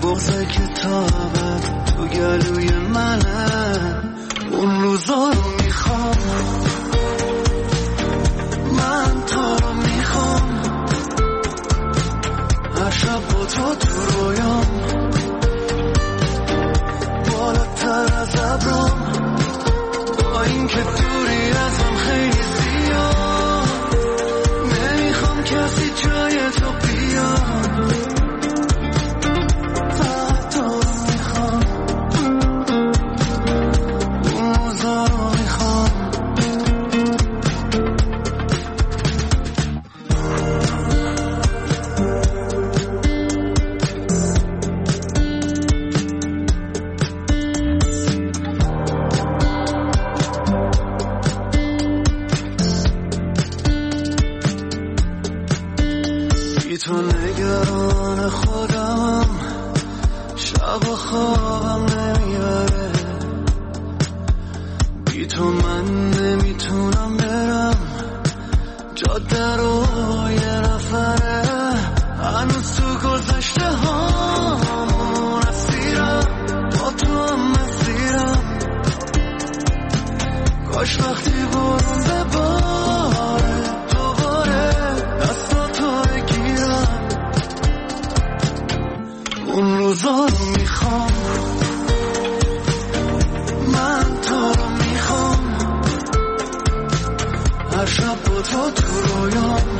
بغض کتابت تو گلوی منه، اون روزا رو میخوام، من تو رو میخوام، هر شب با تو رویام، بالاتر از ابرام، با این که دوری ازم خیلی زیاد، نمیخوام کسی جای تو بیاد، فقط تو رو میخوام، اون روزا رو میخوام. تو نگران خودمم، شب و خوابم نمیبره، بی تو من نمیتونم برم، جاده رو یه نفره، هنوز تو گذشته هامون اسیرم، با تو هم مسیرم، کاش وقتی برون بباره دوباره دستاتو بگیرم، اون روزا رو میخوام، من تو رو میخوام، هر شب با تو رویام،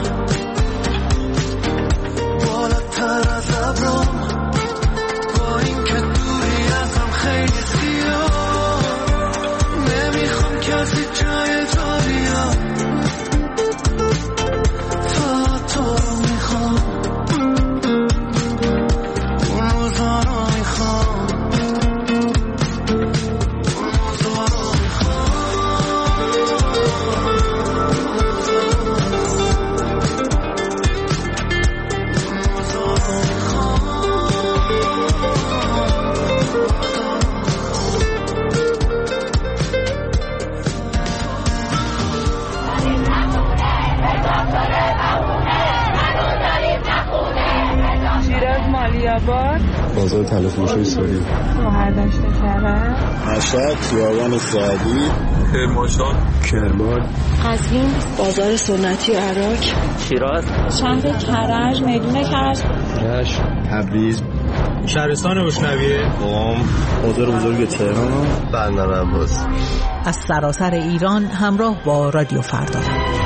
بالاتر از ابرام، با این که دوری ازم خیلی زیاد، نمیخوام کسی جای تو بیاد، فقط تو رو میخوام، اون روزا رو میخوام، اون روزا رو میخوام. بازار تلفروشی سوری، مهردشت کرد، مشهد، خیابان سعدی، کرمان، قزوین، بازار سنتی عراق، شیراز، شهر کرج، میدون کرج، رشت، تبریز، شهرستان روشنویه، قم، بازار بزرگ تهران، بندر عباس. از سراسر ایران همراه با رادیو فردا.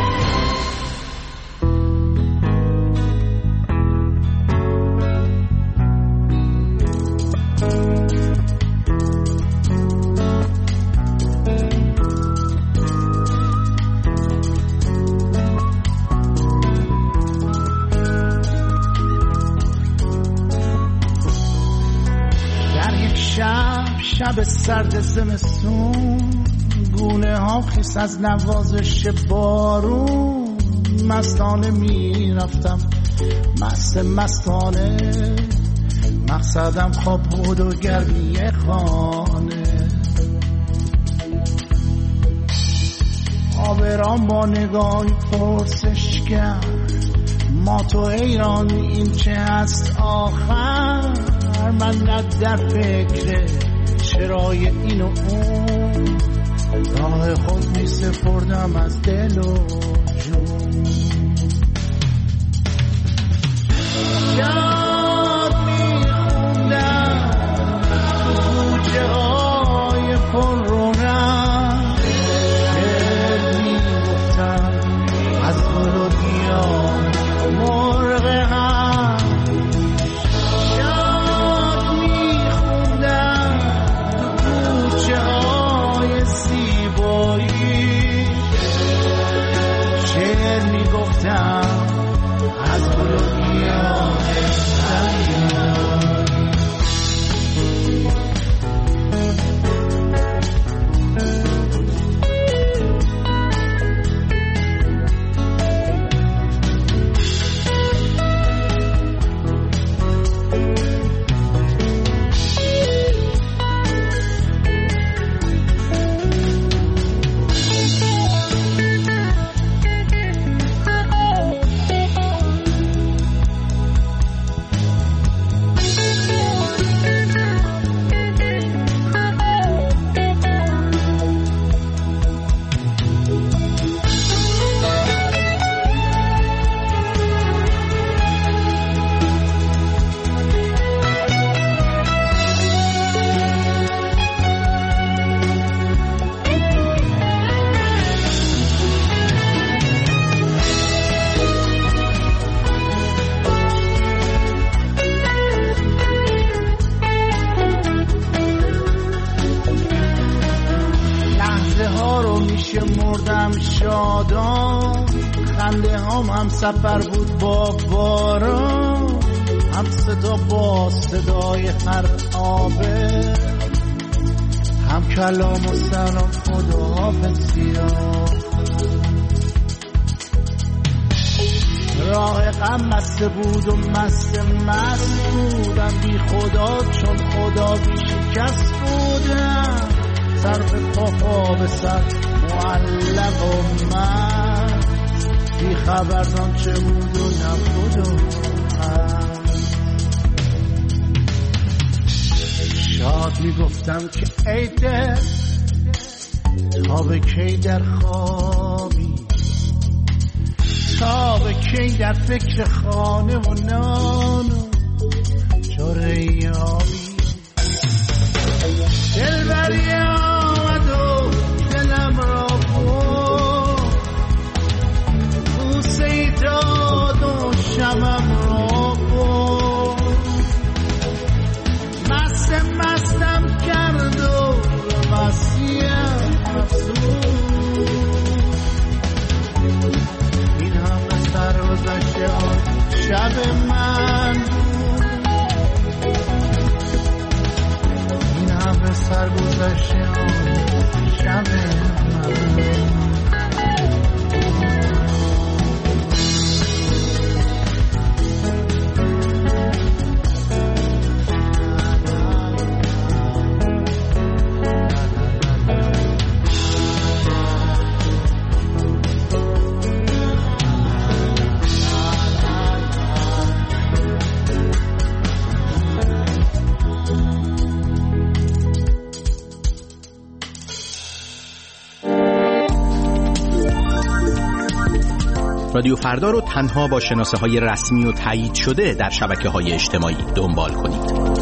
شب سرد زمستون، گونه ها خیس از نوازش بارون، مستانه می رفتم مستانه، مقصدم خواب بود و گرمی خانه، آبرام با نگاهی پرسشگر، ما تو ایران این چه هست آخر، من نه در فکر چرای این و اون، راه خود می سپردم از دل و جون، یاد می خوندم تو کوچه های پر رونق، شعر می گفتم از گل و گیا مرغ هم، شعر می گفت که مردم شادان، خنده هم سفر بود با باران، هم صدا با صدای هر آبه، هم کلام و سلام خداحافظی. راه غم مست بود و مست بودم، بی خدا چون خدا بی شکست بودم، سر به پا به سر معلق و من، بی خبردان چه بود و نبود و هست. شاد می گفتم که ای دل تا به کی در خوابی، تا به کی در فکر خانه و نان و چاره یابی. دلبری آمد و دلم را برد، بوسه‌ای داد و شبم را برد، مستم کرد و مسیم افزود. این همه سرگذشت آن شب من بود، این همه سرگذشت آن شب من. رادیو فردا رو تنها با شناسه‌های رسمی و تایید شده در شبکه‌های اجتماعی دنبال کنید.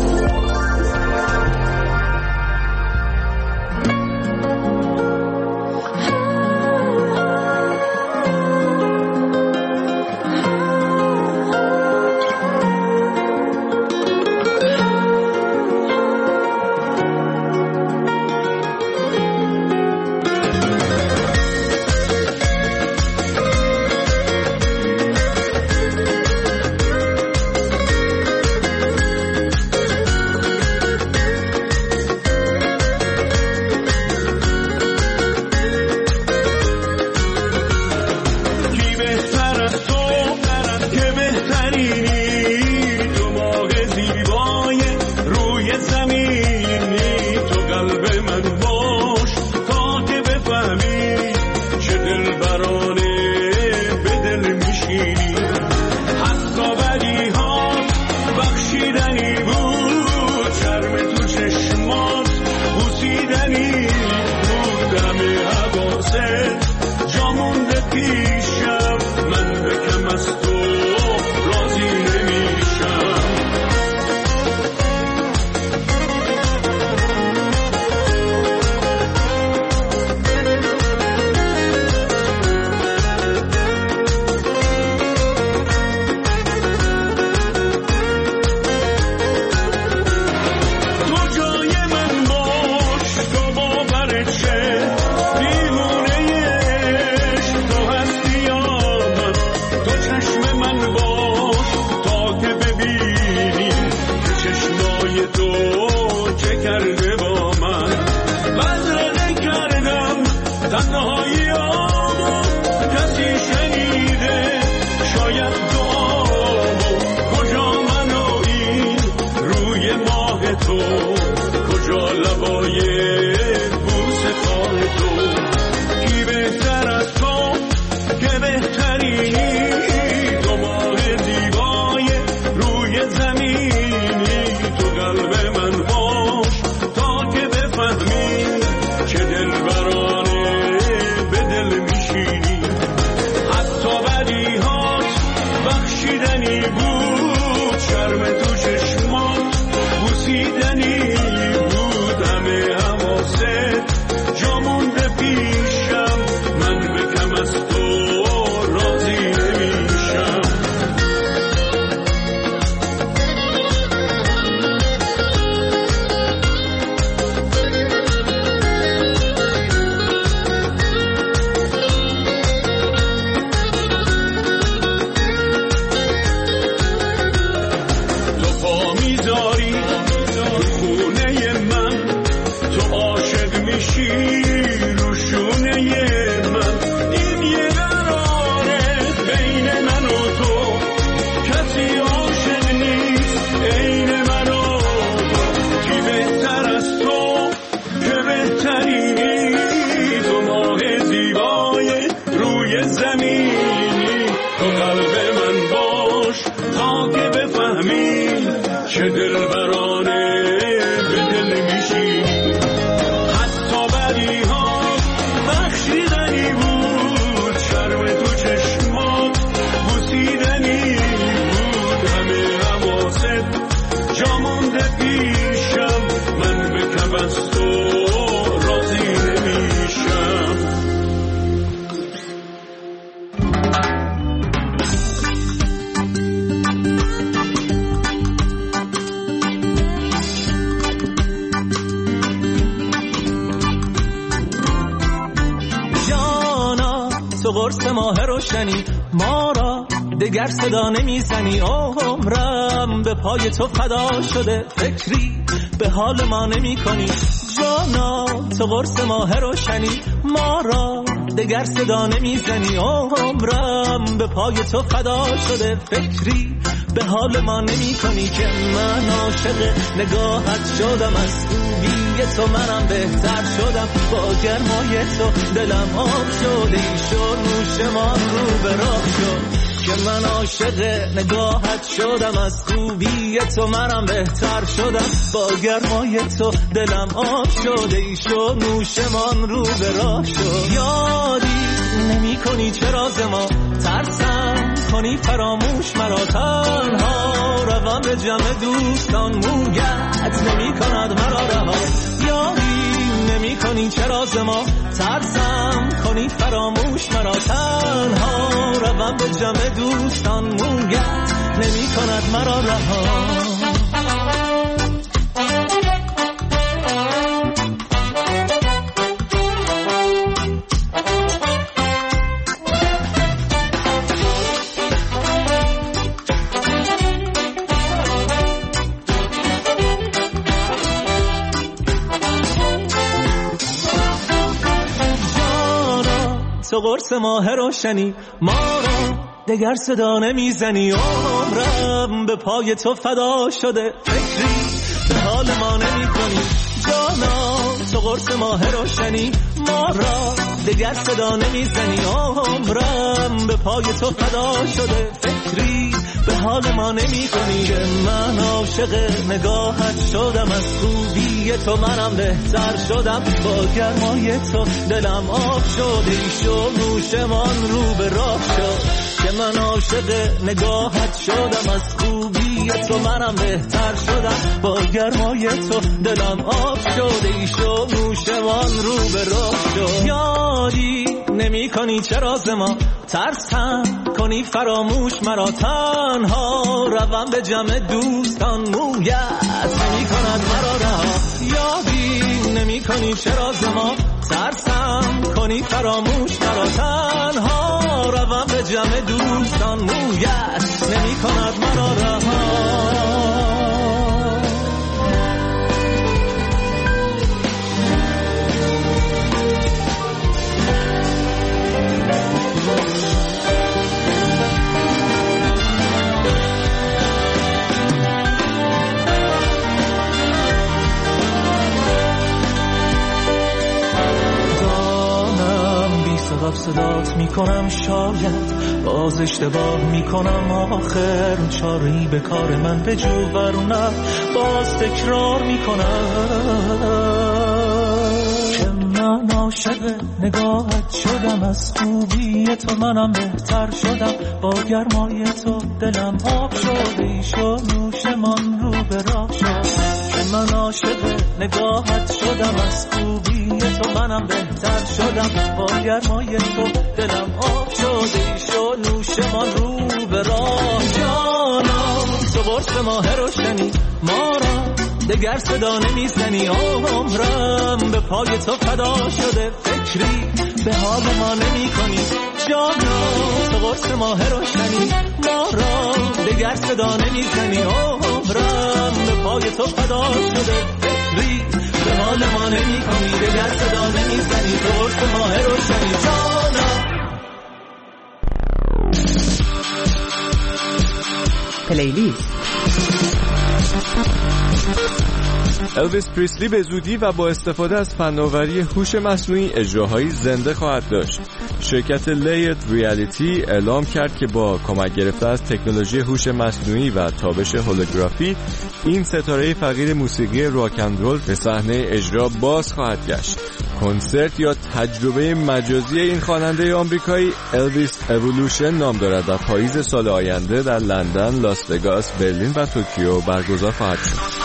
میذاری خونه من، تو عاشق میشی روشونه من. این یه قراره بین من و تو، کسی عاشق نیست عین من و تو. کی بهتر از تو که بهتری، تو ماه زیبای روی زمینی. تو قلب من باش تا که بفهمی چه دلبرانه به دل میشی. حتی بدی ها بخشیدنی بود، شرم تو چشمات بوسیدنی بود. همه حواست جا مونده پیشم، من به کف از تو راضی نمیشم. تو قرص ماه روشنی، ما را دگر صدا نمیزنی. عمرم به پای تو فدا شده، فکری به حال ما نمی کنی. جانا تو قرص ماه روشنی، ما را دگر صدا نمیزنی. عمرم به پای تو فدا شده، فکری به حال ما نمی کنی. که من عاشق نگاهت شدم، از خوبی تو منم بهتر شدم. با گرمای تو دلم آب شده، ایشو نوشمان رو به راه شد. که من عاشق نگاهت شدم، از خوبی تو منم بهتر شدم. با گرمای تو دلم آب شده، ایشو نوشمان رو به راه شد. یادی نمی کنی چرا ز ما ترسم کنی فراموش مرا، تنها روم به جمع دوستان مویت نمی کند مرا رها. یادی نمی کنی چرا ز ما ترسم کنی فراموش مرا، تنها روم به جمع دوستان مویت نمی کند مرا رها. تو قرص ماه روشنی، ما را دگر صدا نمیزنی. عمرم به پای تو فدا شده، فکری به حال ما نمی کنی. جانا تو قرص ماه روشنی، ما را دگر صدا نمیزنی. عمرم به پای تو فدا شده، فکری به حال ما نمی کنی. که من عاشق نگاهت شدم، از خوبی تو منم بهتر شدم. با گرمای تو دلم آب شده، ایشو نوشمان رو به راه شد. که من عاشق نگاهت شدم، از خوبی تو منم بهتر شدم. با گرمای تو دلم آب شده، ایشو نوشمان رو به راه شد. یادی نمی کنی چرا ز ما ترسم کنی فراموش مرا، تنها روم به جمع دوستان مویت نمی کند مرا رها. یادی نمی کنی چرا ز ما ترسم کنی فراموش مرا، تنها روم به جمع دوستان مویت نمی کند مرا رها. سبب صدات میکنم، شاید باز اشتباه میکنم. آخر چاری به کار من به جو برونم، باز تکرار میکنم. که من عاشق نگاهت شدم، از خوبی تو منم بهتر شدم. با گرمای تو دلم آب شده، ایشو نوشمان رو به راه شد. که من عاشق نگاهت شدم، از خوبی تو منم بهتر شدم. با گرمای تو دلم آب شده، ایشو نوشمان رو به راه. جانا تو قرص ماه روشنی، ما را دگر صدا نمیزنی. عمرم به پای تو فدا شده، فکری به حال ما نمی کنی. جانا تو قرص ماه روشنی، ما را دگر صدا نمیزنی. عمرم پلیلیست. الویس پریسلی به زودی و با استفاده از فناوری هوش مصنوعی اجراهایی زنده خواهد داشت. شرکت لیت ریالیتی اعلام کرد که با کمک گرفته از تکنولوژی هوش مصنوعی و تابش هولوگرافی این ستاره فقیر موسیقی راک اند رول به صحنه اجرا باز خواهد گشت. کنسرت یا تجربه مجازی این خواننده آمریکایی الویس اِوولوشن نام دارد و پاییز سال آینده در لندن، لاس وگاس، برلین و توکیو برگزار خواهد شد.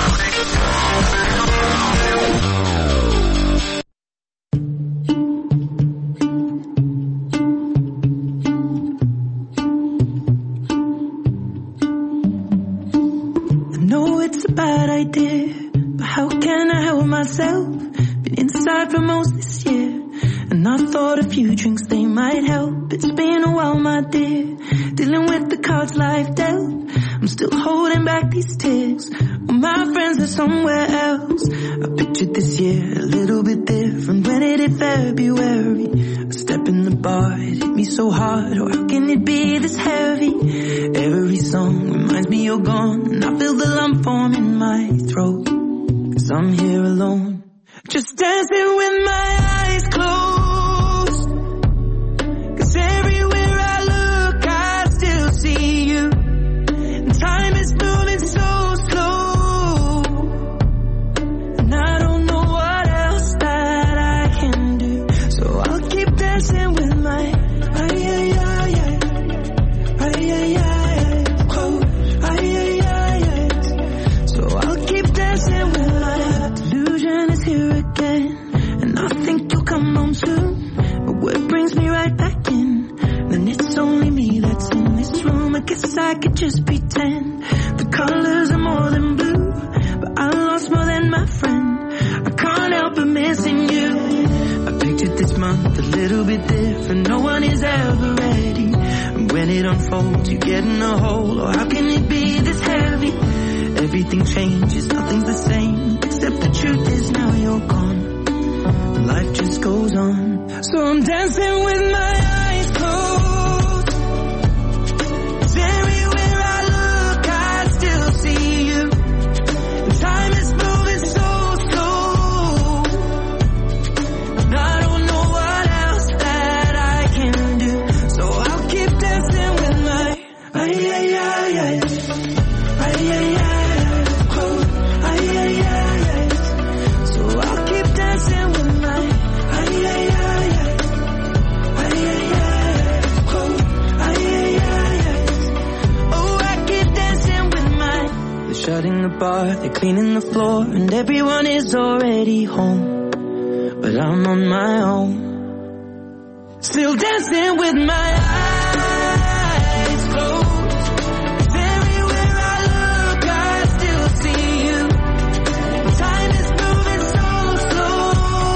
Inside for most this year, and I thought a few drinks they might help. It's been a while, my dear, dealing with the cards life dealt. I'm still holding back these tears, well, my friends are somewhere else. I pictured this year a little bit different when it hit February. A step in the bar, it hit me so hard, or how can it be this heavy? Every song reminds me you're gone, and I feel the lump form in my throat, 'cause I'm here alone. Just dancing with my eyes closed, 'cause everywhere I look I still see you, and time is moving so slow, and I don't know what else that I can do, so I'll keep dancing with my so I'll keep dancing with my delusion is here again, and I think you'll come home soon, but what brings me right back in, then it's only me that's in this room. I guess I could just pretend the colors are more than blue, but I lost more than my friend. I can't help but missing you. I pictured this month a little bit different, no one is ever ready, and when it unfolds you get in a hole, or how can it be this heavy? Everything changes, nothing's the same, except the truth is now you're gone, and life just goes on. So I'm dancing with my eyes closed, 'cause everywhere I look I still see you, and time is moving so slow, and I don't know what else that I can do, so I'll keep dancing with my shutting the bar, they're cleaning the floor, and everyone is already home, but I'm on my own, still dancing with my eyes closed, 'cause everywhere I look I still see you, time is moving so slow,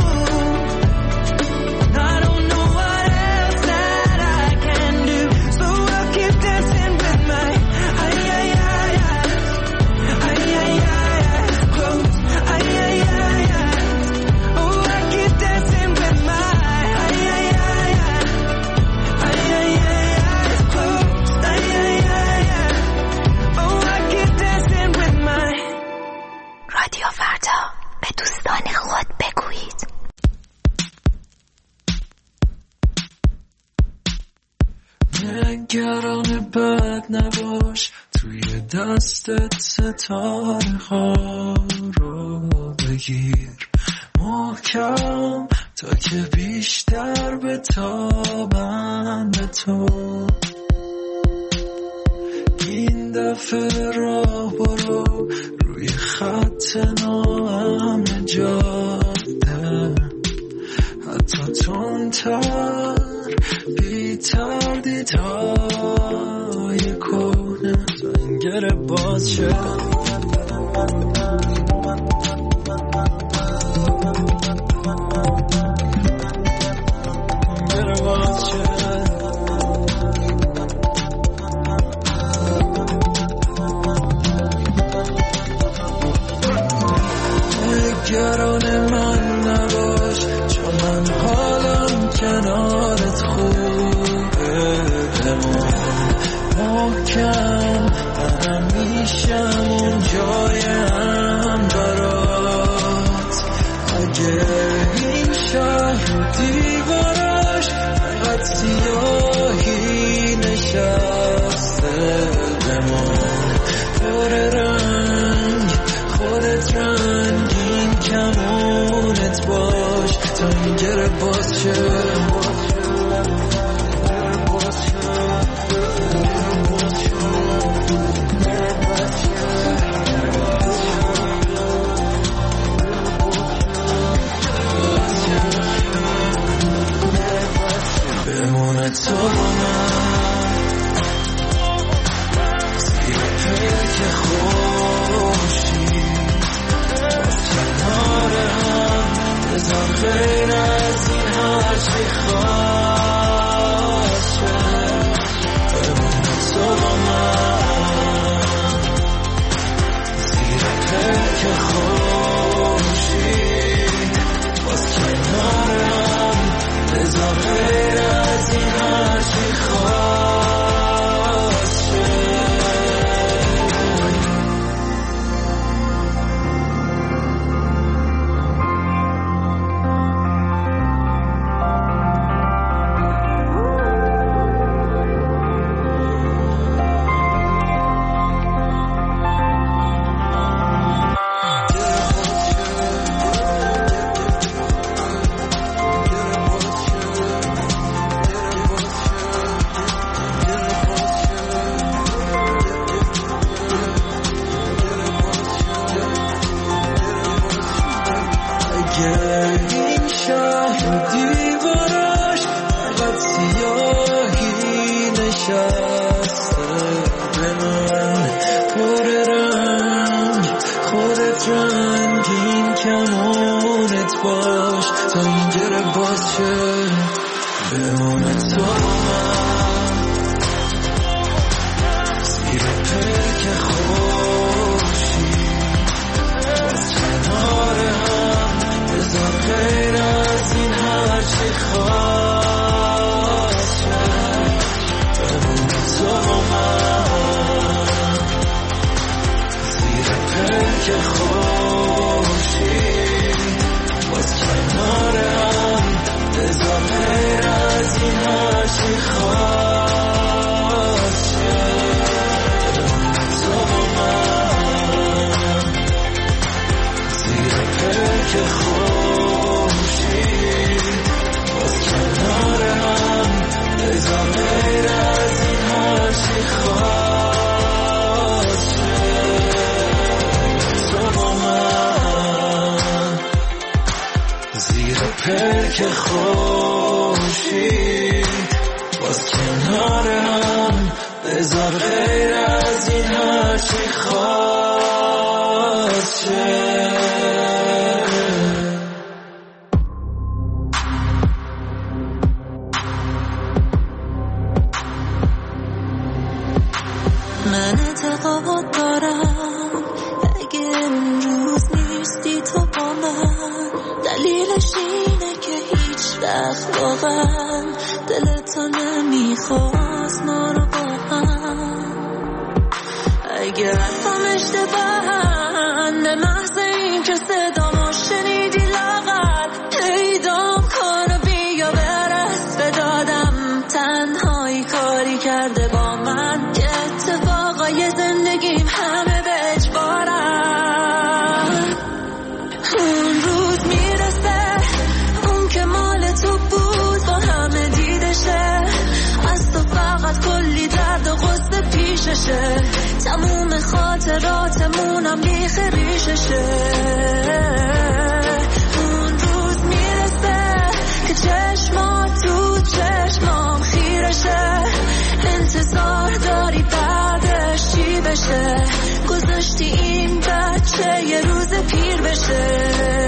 and I don't know what else that I can do, so I'll keep dancing with my رادیو فردا، به دوستان خود بگویید. نگران بد نباش، توی دستت ستاره ها رو بگیر محکم تا که بیشتر بتابن به تو. این دفعه راه برو روی خط ناامن جاده، حتی تندتر بی تردیدهای کهنه زنگر باز شد. نگران من نباش، چون من حالم کنارت خوبه، بمان محکم رنگین کمونت باش تا این گره باز شه بمونه تو من زیر پرک خوشی باز کنار هم بذار غیر از این هرچی خواست شه بمونه تو من زیر پرک خوشی باز کنار هم بذار غیر از این هرچی خواست شه تو من زیر پرک خوشی باز کنار هم بذار غیر از این هرچی خواست شه تو من زیر پرک خوشی باز کنار هم بذار غیر از این هرچی خواست شه من اعتقاد دارم اگه اون روز نیستی تو با من دلیلش اینه که هیچ وقت واقعا دلتو نمیخواست ما رو با هم اگه حرفم اشتباهن به محض این که صدامو شنیدی لاغر پیدام کن و بیا برس به دادم تنهایی کاری کرده با من که اتفاقای زندگیم همه به اجبارم اون روز میرسه اون که مال تو بود با همه دیدشه از تو فقط کلی درد و غصه پیششه تموم خاطراتمونم بیخ ریششه اون روز میرسه که چشمات تو چشمام خیرشه انتظار داری بعدش چی بشه گذاشتی این بچه یه روز پیر بشه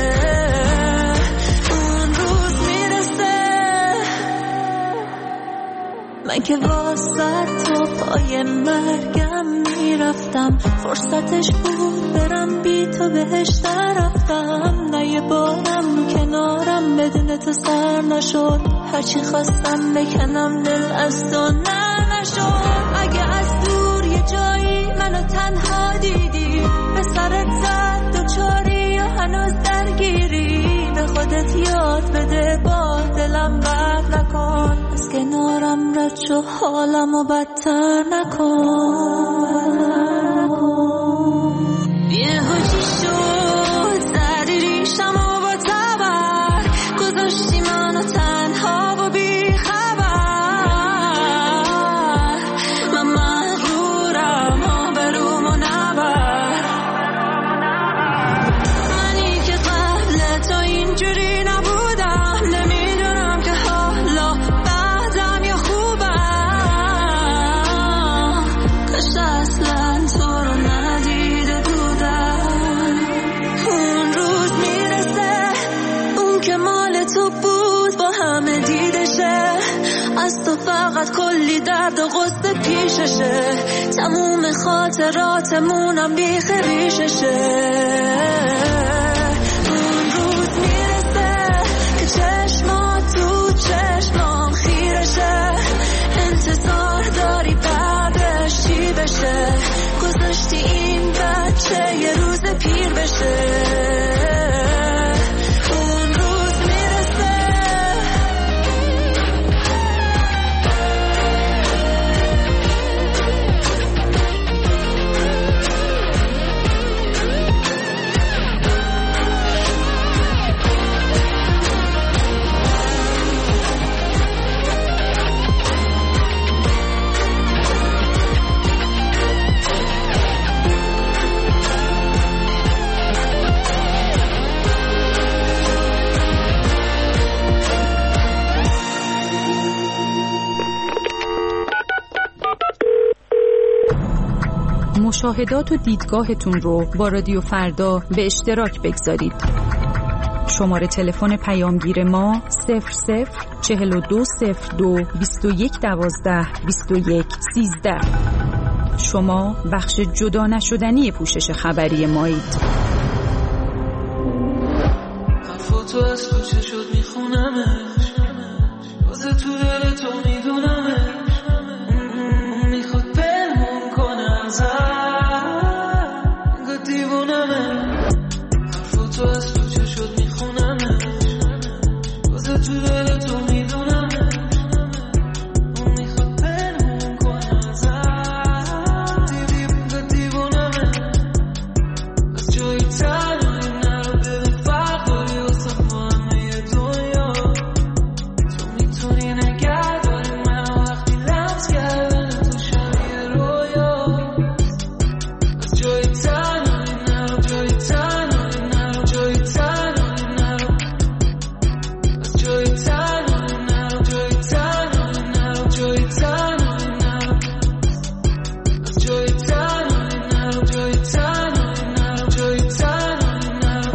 اون روز میرسه من که واسه تو پای مرگم میرفتم فرصتش بود برم بی تو بهش رفتم نه یه بارم رو کنارم بدون تو سر نشد هرچی خواستم بکنم دل از تو نشد اگه از دور یه جایی منو تنها دیدی به سرت زد دوچاری یا هنوز درگیری به خودت یاد بده با دلم بد نکن از کنارم رد شو حالمو بدتر نکن یه هوشی شد زدی ریشمو با تبر گذاشتی منو تنها و بی خبر من مغرورم آبرومو نبر منی که قبل تو اینجوری نبودم نمیدونم که حالا بعدم یا خوبم کاش اصلا تو رو ندیده بودم اون روز میرسه اون که مال تو بود با همه دیدشه از تو فقط کلی درد و غصه پیششه تموم خاطراتمونم بیخ ریششه اون روز میرسه که چشمات تو چشمام خیرشه انتظار داری بعدش چی بشه گذاشتی این بچه یه روز پیر بشه اون روز میرسه مشاهدات و دیدگاهتون رو با رادیو فردا به اشتراک بگذارید. شماره تلفن پیامگیر ما 004221122113. شما بخش جدا نشدنی پوشش خبری مایید. حرفاتو از تو چه شد میخونمش، واسه تو دل تو میدونمش، میخواد پنهون کنه ازت، انگار دیوونمش. حرفاتو از تو چه شد میخونمش، واسه تو دل تو میدونمش، میخواد پنهون کنه ازت، دیوونمش. از جایی تنهایی نرو ببین فرق داری واسه ما همه دنیا. تو میتونی نگه داری منو وقتی لمس کردن تو شبیه رویا. از جایی تنهایی نرو، جایی تنهایی نرو، جایی تنهایی نرو، از جایی تنهایی نرو، جایی تنهایی نرو، جایی تنهایی نرو، از جایی تنهایی نرو، جایی تنهایی نرو، جایی تنهایی نرو،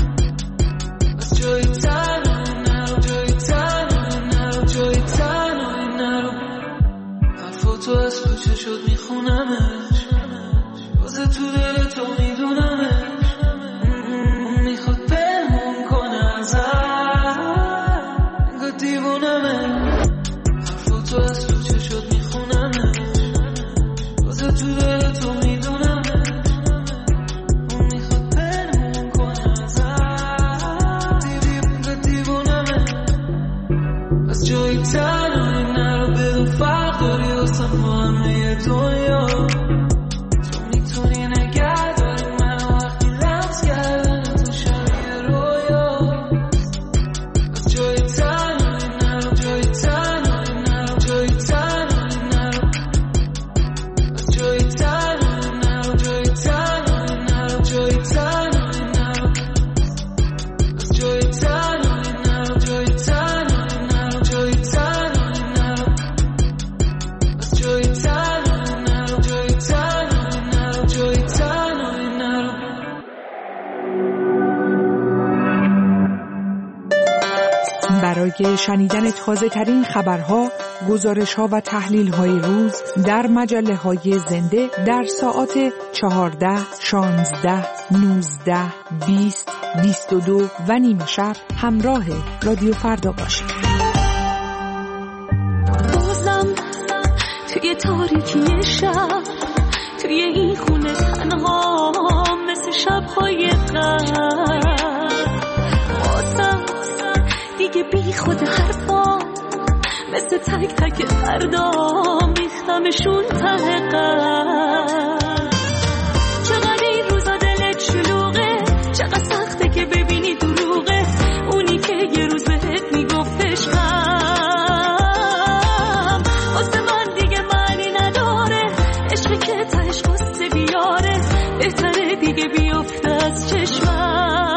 از جایی تنهایی نرو، جایی تنهایی نرو، جایی تنهایی نرو. حرفاتو از تو چه شد میخونمش، واسه تو دل تو میدونمش، میخواد پنهون کنه ازت، انگار دیوونمش. حرفاتو از تو چه شد میخونمش، واسه تو دل تو میدونمش، میخواد پنهون کنه ازت، انگار دیوونمش. از جایی تنهایی نرو بدون فرق داری واسه ما همه دنیا. تو میتونی نگه داری منو وقتی لمس کردن تو شبیه رویا. از جایی تنهایی نرو، جایی تنهایی نرو، جایی تنهایی نرو، از جایی تنهایی نرو، جایی تنهایی نرو، جایی تنهایی نرو، از جایی تنهایی نرو، جایی تنهایی نرو، جایی تنهایی نرو، از جایی تنهایی نرو، جایی تنهایی نرو، جایی تنهایی نرو. برای شنیدن تازه ترین خبرها، گزارش ها و تحلیل های روز در مجله های زنده در ساعات 14، 16، 19، 20، 22 و نیم شب همراه رادیو فردا باشید. بازم توی تاریکی شب، توی این خونه تنها مثل شب‌های قبل، واسم دیگه بی خود حرفا مثل تک تک فردا میختمشون ته قلب. چقدر این روزا دلت شلوغه، چقدر سخته که ببینی دروغه اونی که یه روز بهت میگفت عشقم. واسه من دیگه معنی نداره، عشقی که تهش قصه بیاره، بهتره دیگه بیفته از چشمم.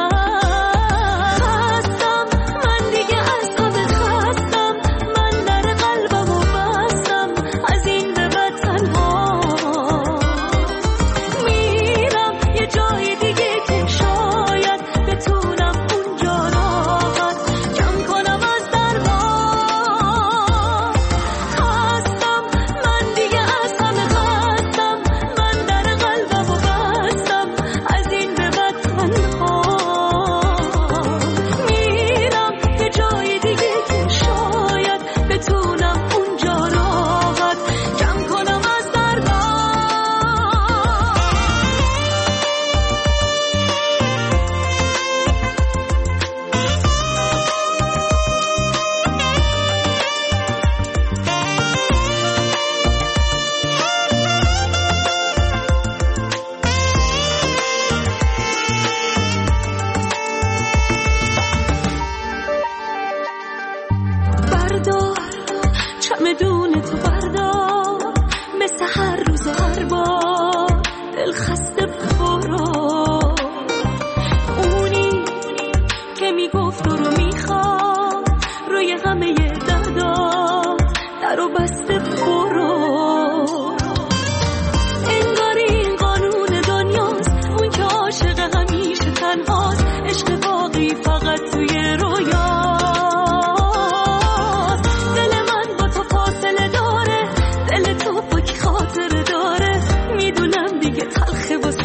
چمدون تو بردار، مثل هر روز هر بار دل خسته برو. اونی که میگفت رو میخواد روی همه دردا درو بسته برو. انگار این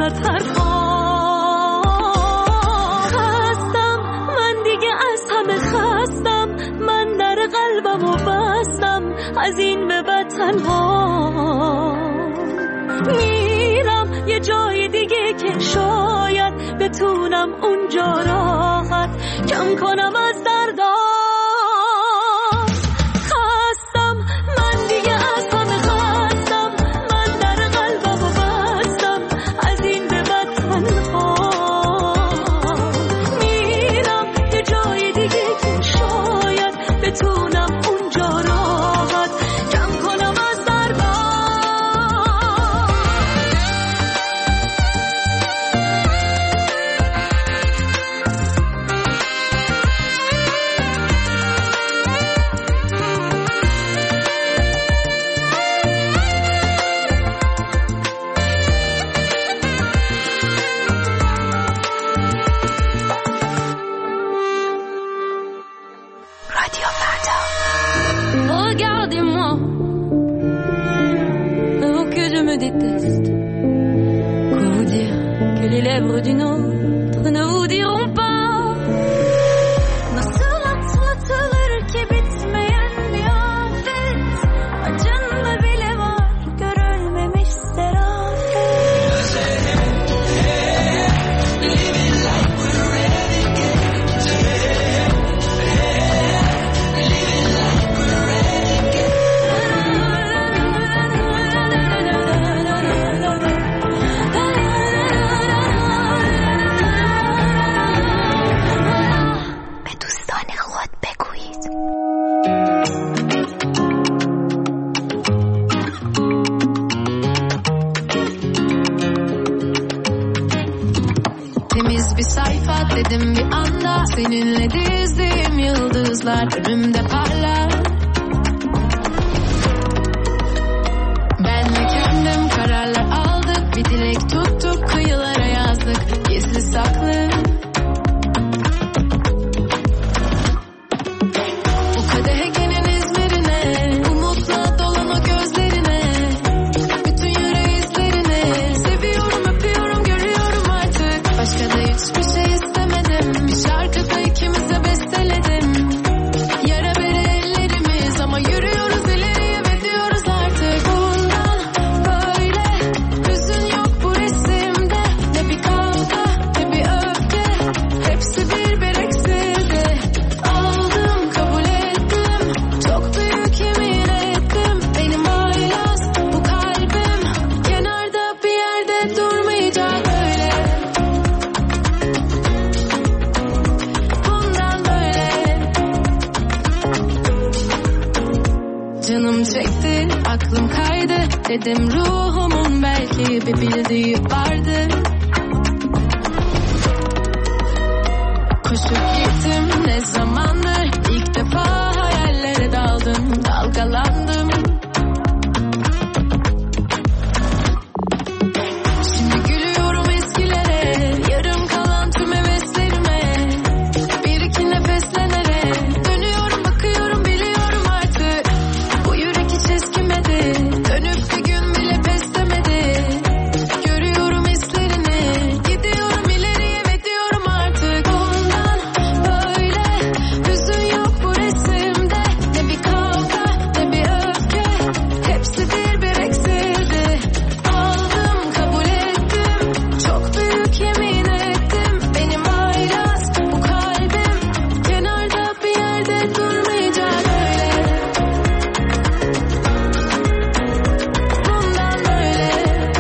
خطر خستم من دیگه از همه خستم من در قلبمو بستم از این به بعد تنها میرم یه جای دیگه که شاید بتونم اونجا راحت کم کنم از دردم Dedim bir anda seninle dizdiğim yıldızlar önümde parlar. Ben ve kendim kararlar aldık, bir dilek tuttuk, kıyılara yazdık, gizli saklı. Bu kadehekenin izlerine, umutla dolan o gözlerine, bütün yürü izlerine, seviyorum, öpüyorum, görüyorum artık. Başka da hiçbir şey istemedim, bir şarkıda ikimize besteledim. Yara bere ellerimiz ama yürüyoruz ileriye ve diyoruz artık. Bundan böyle hüzün yok bu resimde, ne bir kavga ne bir öfke, hepsi bir eksildi. Aldım kabul ettim, çok büyük yemin ettim. Benim haylaz bu kalbim, kenarda bir yerde durmayacak öyle. Bundan böyle canım çekti, aklım kaydı, dedim ruhumun belki bir bildiği vardı. Koşup gittim ne zamandır, ilk defa hayallere daldım, dalgalandım. Şimdi gülüyorum eskilere, yarım kalan tüm heveslerime, bir iki nefeslenere, dönüyorum bakıyorum biliyorum artık, bu yürek hiç eskimedi, dönüp bir gün bile pes demedi, görüyorum hislerini, gidiyorum ileriye ve diyorum artık. Bundan böyle hüzün yok bu resimde, ne bir kavga ne bir öfke, hepsi bir eksildi. Aldım kabul ettim, çok büyük yemin ettim. Benim haylaz bu kalbim, kenarda bir yerde durmayacak öyle. Bundan böyle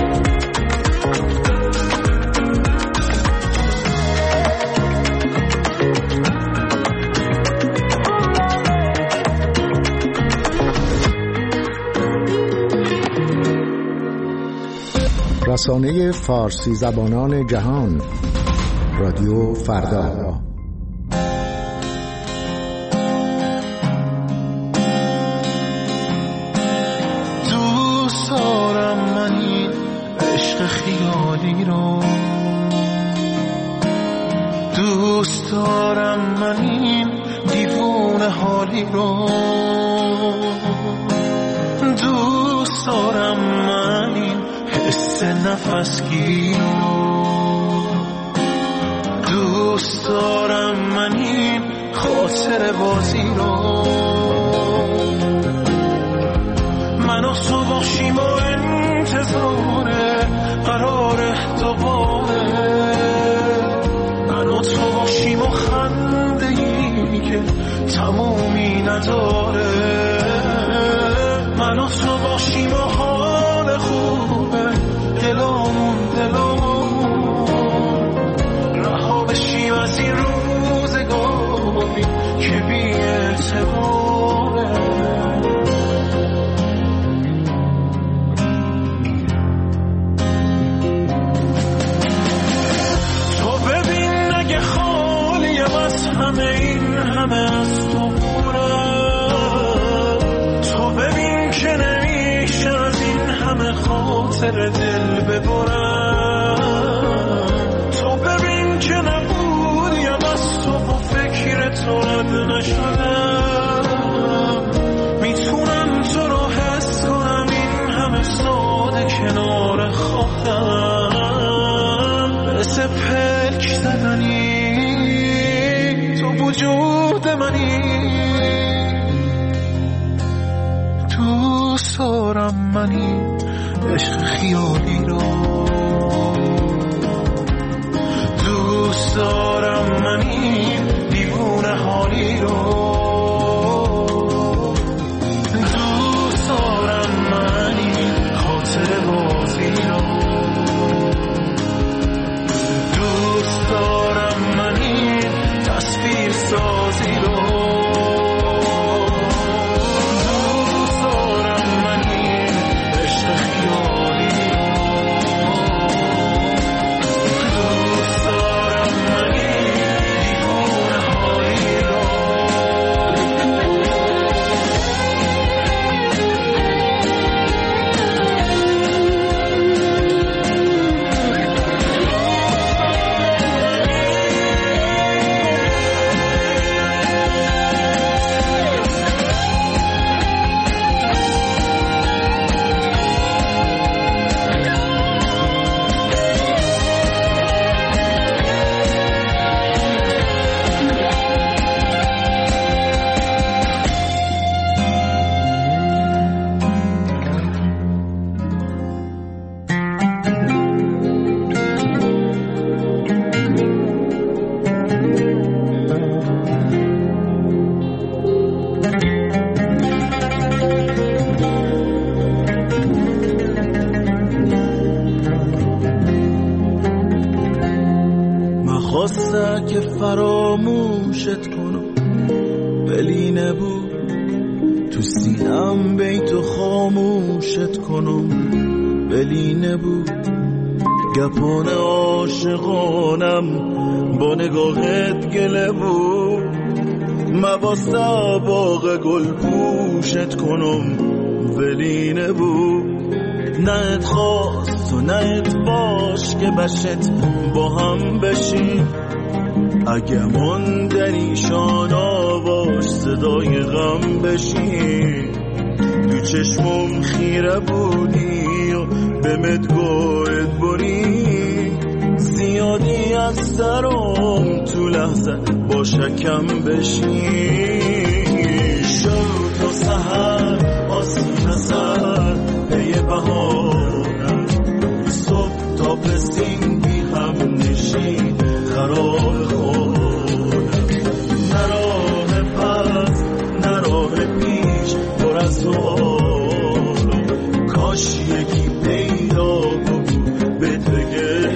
رسانه فارسی زبانان جهان رادیو فردا. دوست دارم من این عشق خیالی رو، دوست دارم من این دیوونه حالی رو، دوست دارم من این حس نفسگیرو. دوست دارم من این خاطر بازی رو، من و تو باشیم و انتظار قرار دوباره، من و تو باشیم و خنده ای که تمومی نداره، من و تو باشیم و حال خوبه دلامون رها بشیم از این روزگاری که بی اعتباره. تو ببین اگه خالیم از همه این همه از تو پورم، تو ببین که نمیشه از این همه خاطر دل ببرم، تو ببین که نبودیم از تو با فکر تو رد نشدم، میتونم تو رو حس کنم این همه ساده کنار خودم، مثل پلک زدنی تو وجود منی. دوست دارم منی عشق خیالی رو، دوست دارم منی دیوونه حالی رو، دوست دارم منی خاطر بازی رو، دوست دارم منی تصویر سازی رو، دوست دارم منی عشق خیالی رو، دوست دارم منی دیوونه حالی رو. خواسته که فراموشت کنم ولی نبود، تو سینم بیتو خاموشت کنم ولی نبود، گپان عاشقانم با نگاهت گله بود، مباسته باغ گل پوشت کنم ولی نبود، نه ات خواست و نه ات باش که بشت با هم بشیم، اگه من در ایشان آواش صدای غم بشیم، تو چشمم خیره بودی و به مدگوت بونی، زیادی از سرم تو لحظه با شکم بشی، شب تا سحر آسون سر پی بهارم، صبح تا پسین بی هم نشین قرار خودم، نراه پس نراه پیش پر از کاش یکی پیدا بود بهت بگه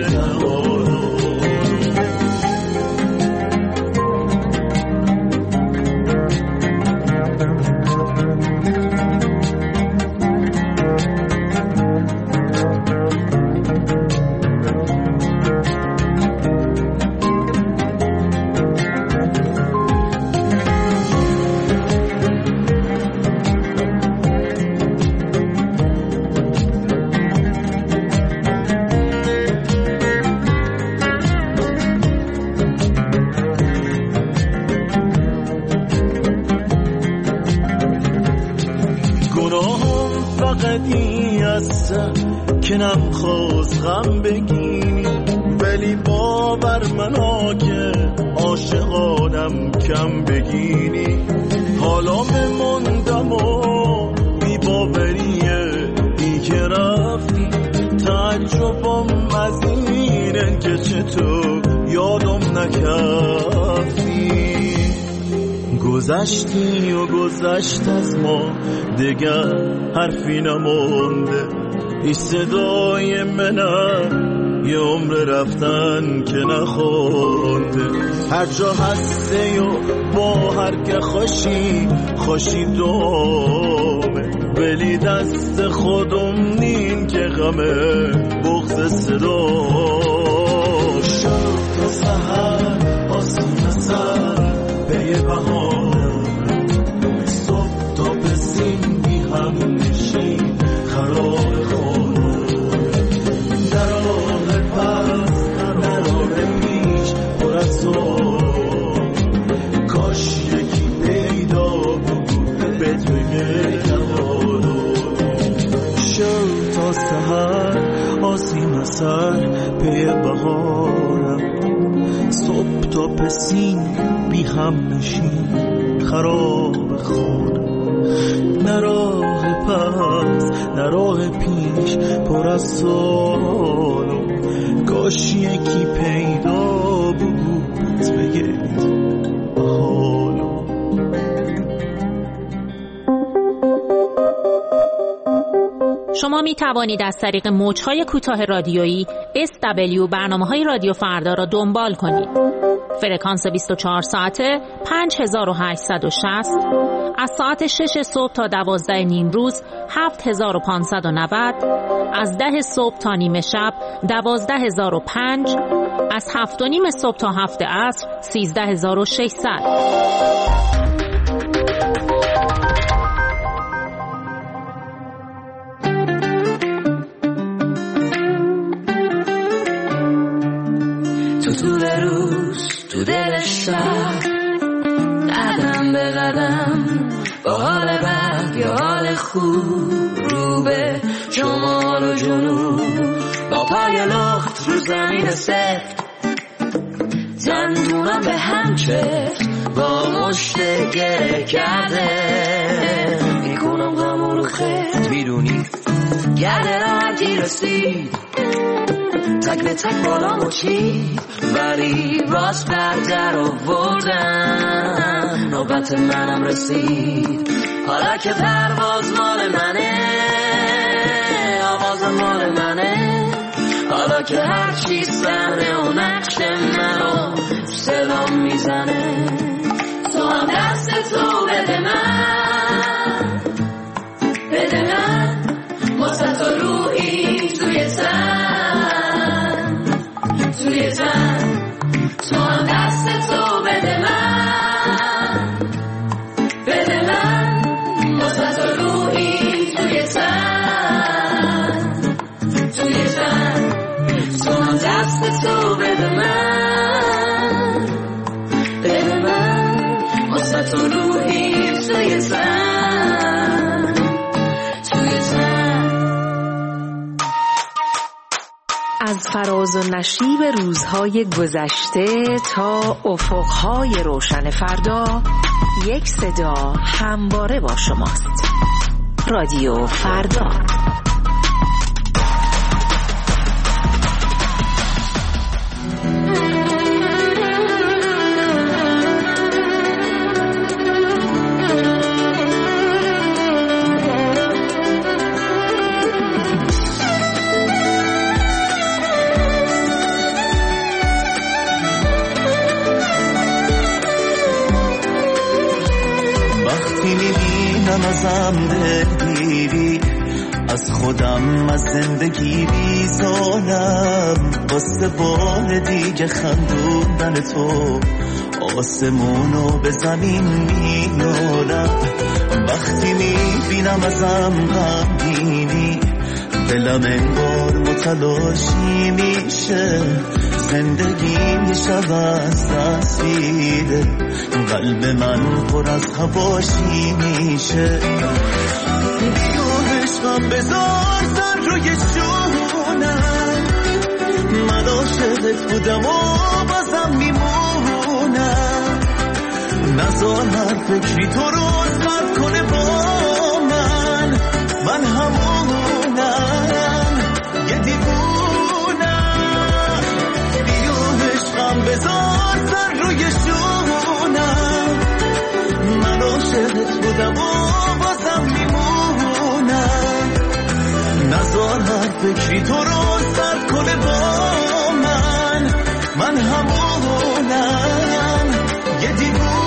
دلم خواست غم بگیری، ولی باور منا که عاشقانم کم بگیری. حالا بموندم و بی باوریه ای که رفتی، تعجبم از اینه که چطور یادم نکردی. گذشتی و گذشت از ما، دیگر حرفی نمونده. این صدای منم یه عمر رفتن که نخونده. هر جا هسته و با هر که خوشی دومه، ولی دست خودم نین که غمه بغض صدا. شب تا سحر آسون سر به بهارم، صبح تا به زین بی هم نشین خراب خونم. در راه پس در راه پیش پر از زور، کاش یکی پیدا بود بدون نوارو. شب تا سحر آسیم سر پی بهارم، صبح تا پسین بی هم نشین خراب خونم. نه راه پس نه راه پیش پر از سوالم، کاش یکی پیدا بود بگید حالم. شما می توانید از طریق موج‌های کوتاه رادیویی SW برنامه‌های رادیو فردا را دنبال کنید. فرکانس 24 ساعته 5860، از ساعت 6 صبح تا 12 نیم روز 7590، از 10 صبح تا نیمه شب 12005، از 7 و نیم صبح تا 7 عصر 13600. تو دل شهر قدم به قدم، با حال بد یا حال خوب، رو به شمال و جنوب، با پای لخت رو زمین سفت، دندونم به هم چفت، با مشت گره کرده میکنم غم رو خفت. میدونی گرده راحتی رسید، تک به تک بالا مچید، ولی راست در آوردن نوبت منم رسید. حالا که پرواز مال منه، آواز مال منه، حالا که هر چی صحنه و نقش منو صدام میزنه. تو هم دست تو بده من، بده من، واسه تو روحی توی تن، توی تن. تو هم دست تو بده من، بده من، واسه تو روحی توی تن، توی تن. تو هم دست تو بده من، بده من، واسه تو روحی توی تن، توی تن. از فراز و نشیب روزهای گذشته تا افقهای روشن فردا، یک صدا همواره با شماست. رادیو فردا. ازم دلگیری، از خودم از زندگی بیزارم، واسه بار دیگه خندوندن تو آسمونو به زمین میارم. وقتی میبینم ازم غمگینی، دلم انگار متلاشی میشه، زندگی شب از تصویره، قلب من پر از هواشی میشه. یادش عشقم بذار سر روی شونم من عاشقت بودم و بازم میمونم نذار هر فکری تو رو سرد کنه با من همونم یه دیوونم بیا عشقم بذار سر روی شونم من عاشقت بودم و بازم میمونم نذار هر فکری تو رو سرد کنه با من همونم یه دیوونم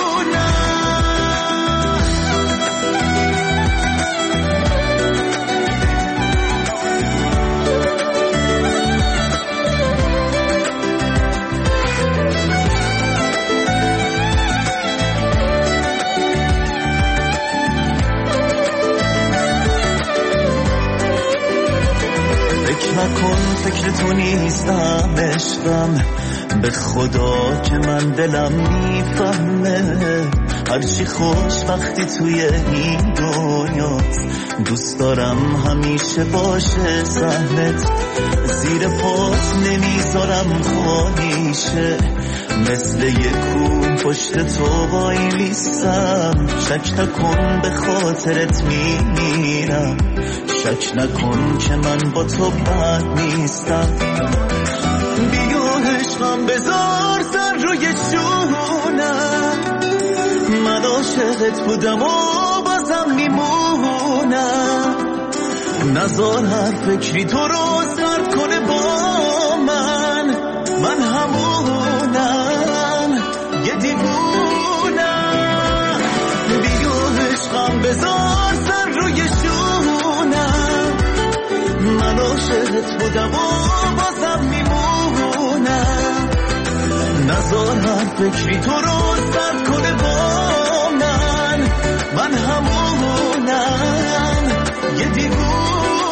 نکن فکر تو نیستم عشقم به خدا که من دلم میفهمه هرچی خوش وقتی توی این دنیاست دوست دارم همیشه باشه سهلت زیر پات نمیذارم خالیشه مثل یک کوه پشت تو وای میستم شک نکن به خاطرت میمیرم شک نکن که من با تو بد نیستم بیا عشقم بذار سر روی شونم من عاشقت بودم و بازم میمونم نذار هر فکری تو رو سرد کنه با من همونم یه دیوونم بیا عشقم بذار سر روی شونم من عاشقت بودم و بازم میمونم نذار هر فکری تو رو سرد کنه با من همونم یه دیوونم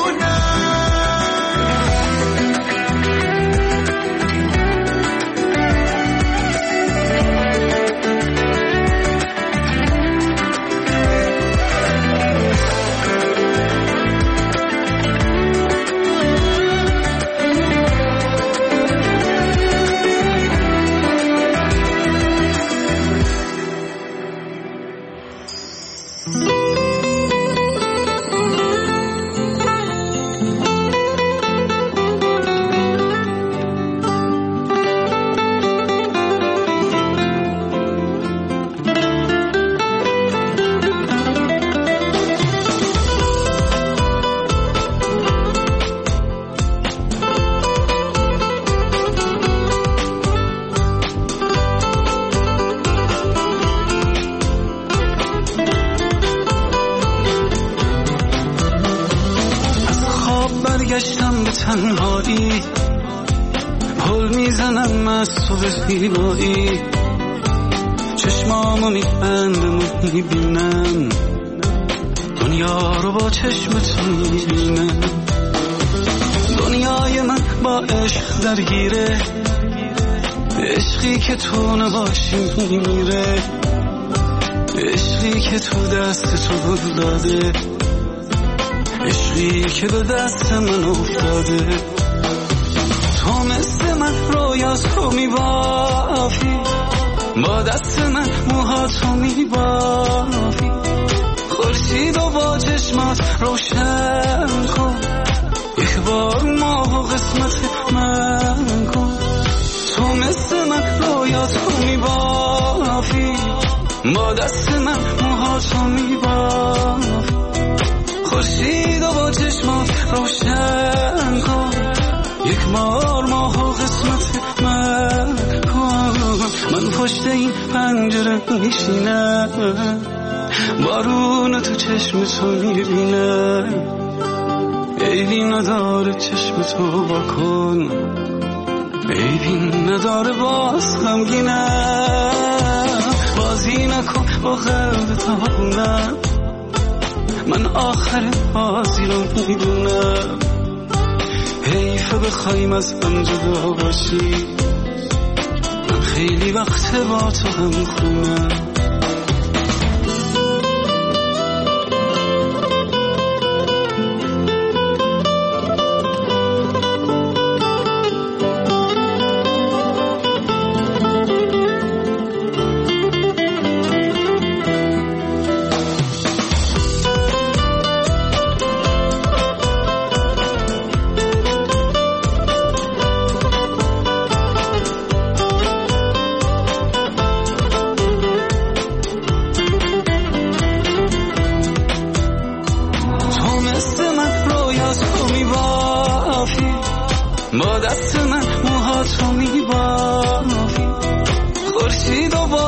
برگشتم به تنهایی پل میزنم از تو به زیبایی چشمامو میبندم و میبینم دنیا رو با چشم تو میبینم دنیای من با عشق درگیره عشقی که تو نباشی میمیره عشقی که تو دست تو داده عشقی که به دست من افتاده تو مثل من رویاز تو میبافی با دست من موهاتو میبافی خورشید و با چشمات روشن کن یک بار ماه و قسمت من کن تو مثل من رویاتو میبافی با دست من موهاتو میبافی خورشید و با چشمات روشن کن یک بار ماه و قسمت من کن من پشت این پنجره میشینم بارون تو چشم تو میبینم عیبی نداره چشم تو بکن عیبی نداره باز غمگینم بازی نکن با قلب تابونم من آخر بازی رو میدونم حیفه بخوایم از هم جدا باشی من خیلی وقت با تو هم خونم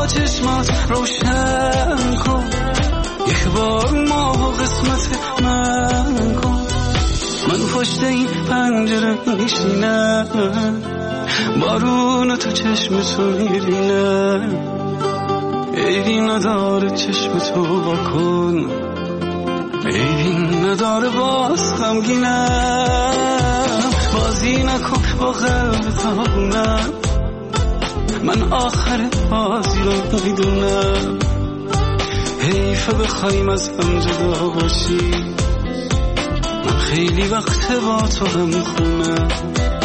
با چشمات روشن کن، یک بار ما قسمت من کن. من پشت این پنجره میشینم، بارون تو چشم تو میبینم، عیبی نداره چشم تو واکن، عیبی نداره باز غمگینم. بازی نکن با قلب تابونم، من آخر بازی رو میدونم. حیفه بخوایم از هم جدا باشی، من خیلی وقت با تو هم خونم.